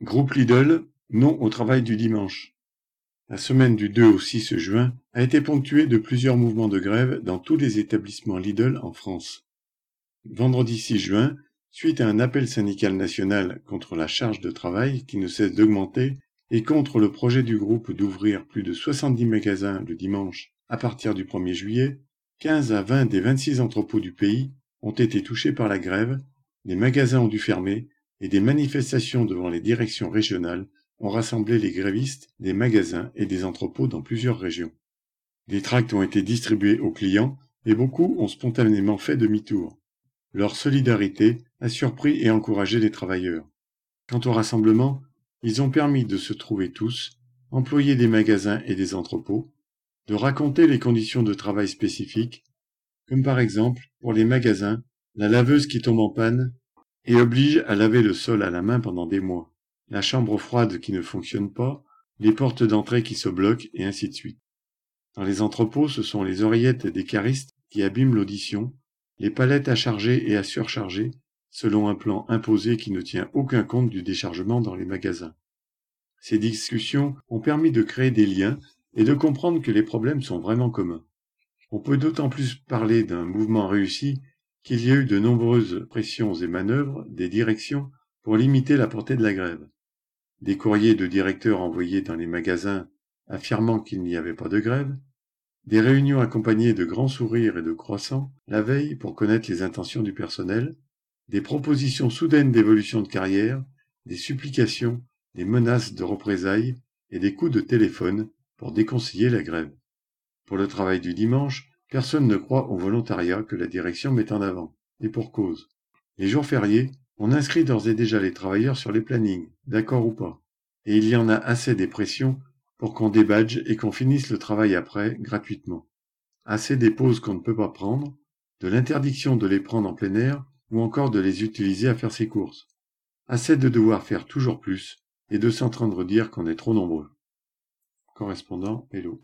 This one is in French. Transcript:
Groupe Lidl, non au travail du dimanche. La semaine du 2 au 6 juin a été ponctuée de plusieurs mouvements de grève dans tous les établissements Lidl en France. Vendredi 6 juin, suite à un appel syndical national contre la charge de travail qui ne cesse d'augmenter et contre le projet du groupe d'ouvrir plus de 70 magasins le dimanche à partir du 1er juillet, 15 à 20 des 26 entrepôts du pays ont été touchés par la grève, les magasins ont dû fermer et des manifestations devant les directions régionales ont rassemblé les grévistes des magasins et des entrepôts dans plusieurs régions. Des tracts ont été distribués aux clients et beaucoup ont spontanément fait demi-tour. Leur solidarité a surpris et encouragé les travailleurs. Quant au rassemblement, ils ont permis de se trouver tous, employés des magasins et des entrepôts, de raconter les conditions de travail spécifiques, comme par exemple, pour les magasins, la laveuse qui tombe en panne et oblige à laver le sol à la main pendant des mois, la chambre froide qui ne fonctionne pas, les portes d'entrée qui se bloquent, et ainsi de suite. Dans les entrepôts, ce sont les oreillettes des caristes qui abîment l'audition, les palettes à charger et à surcharger, selon un plan imposé qui ne tient aucun compte du déchargement dans les magasins. Ces discussions ont permis de créer des liens et de comprendre que les problèmes sont vraiment communs. On peut d'autant plus parler d'un mouvement réussi qu'il y a eu de nombreuses pressions et manœuvres des directions pour limiter la portée de la grève. Des courriers de directeurs envoyés dans les magasins affirmant qu'il n'y avait pas de grève, des réunions accompagnées de grands sourires et de croissants la veille pour connaître les intentions du personnel, des propositions soudaines d'évolution de carrière, des supplications, des menaces de représailles et des coups de téléphone pour déconseiller la grève. Pour le travail du dimanche, personne ne croit au volontariat que la direction met en avant, et pour cause. Les jours fériés, on inscrit d'ores et déjà les travailleurs sur les plannings, d'accord ou pas, et il y en a assez des pressions pour qu'on débadge et qu'on finisse le travail après, gratuitement. Assez des pauses qu'on ne peut pas prendre, de l'interdiction de les prendre en plein air, ou encore de les utiliser à faire ses courses. Assez de devoir faire toujours plus, et de s'entendre dire qu'on est trop nombreux. Correspondant Hello.